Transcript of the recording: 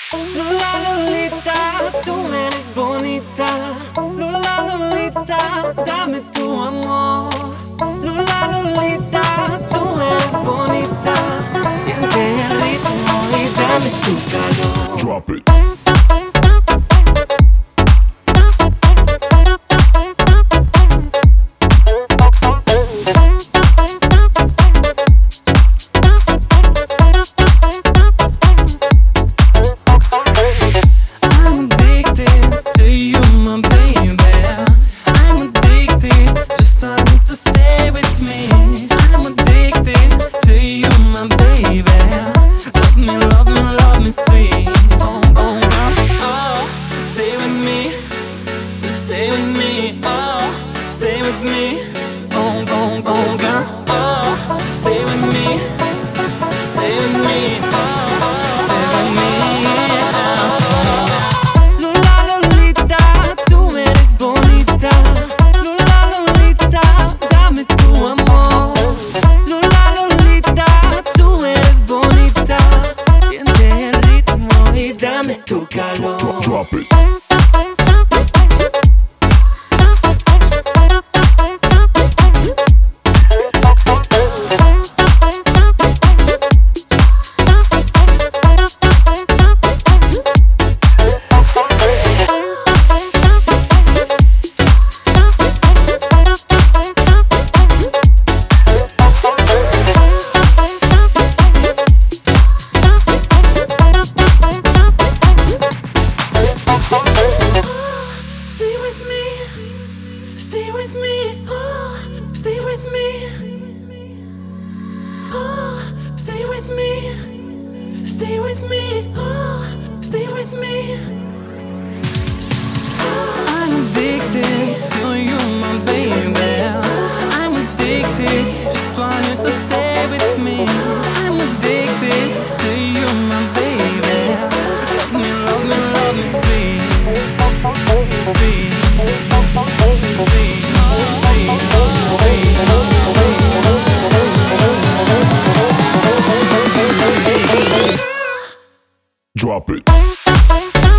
Lola Lolita, tú eres bonita. Lola Lolita, dame tu amor. Lola Lolita, tú eres bonita. Siente el ritmo y dame tu calor. Drop it. Stay with me, oh, stay with me, oh, oh, oh, girl, oh, stay with me, stay with me, oh, stay with me, oh. Lola Lolita, tú eres bonita. Lola Lolita, dame tu amor. Lola Lolita, tú eres bonita. Siente el ritmo y dame tu calor. Drop it. Stay with me, oh, stay with me, oh, stay with me, stay with me, oh, stay with me. I'm addicted to you, my baby. I'm addicted, just want you to stay with me. I'm addicted to you, my baby. Love me, love me, love me, sweet. Drop it.